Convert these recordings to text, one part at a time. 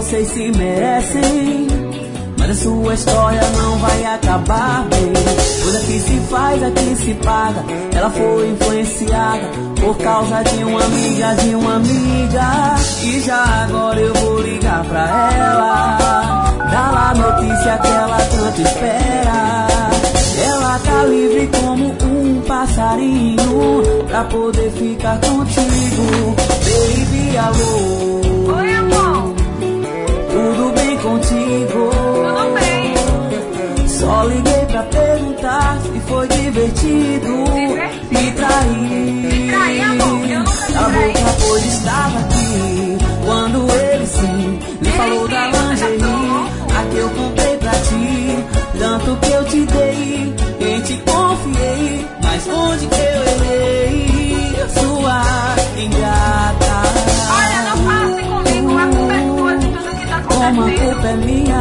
vocês se merecem, mas a sua história não vai acabar bem. Coisa que se faz, aqui se paga. Ela foi influenciada por causa de uma amiga, E já agora eu vou ligar pra ela, dá lá a notícia que ela tanto espera. Ela tá livre como um passarinho pra poder ficar contigo. Baby, alô. Oi, amor. Tudo bem contigo? Tudo bem. Só liguei pra perguntar se foi divertido. Me trair. Me trair, amor. Eu nunca te Cala a traí. boca, pois estava aqui quando ele sim me falou da lingerie, a que eu comprei pra ti. Tanto que eu te dei, em te confiei, mas onde que eu errei? Sua ingrata. Olha, não fala assim comigo. A culpa é tua de tudo que tá Como a acontecendo. culpa é minha,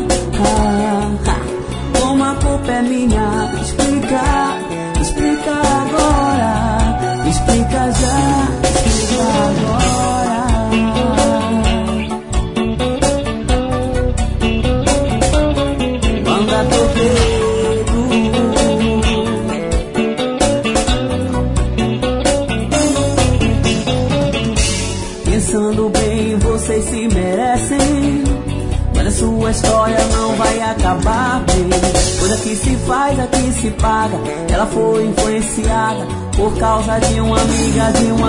como a culpa é minha. Explica agora, explica já, explica agora. Banda Torpedo. Pensando bem, vocês se merecem, mas a sua história não vai acabar bem. Coisa que se faz, aqui se paga. Ela foi influenciada por causa de uma amiga,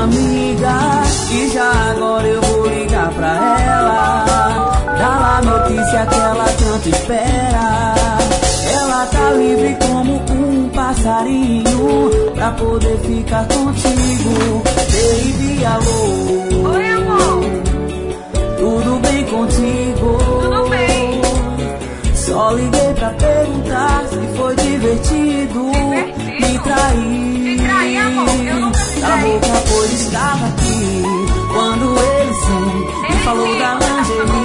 E já agora eu vou ligar pra ela, dá lá a notícia que ela tanto espera. Ela tá livre como um passarinho pra poder ficar contigo. Baby, alô. Oi, amor. Tudo bem contigo? Tudo bem. Só liguei pra perguntar se foi divertido. Me trair. Me trair, amor. Eu nunca te Cala a traí. boca, pois estava aqui quando ele sim me falou da lingerie,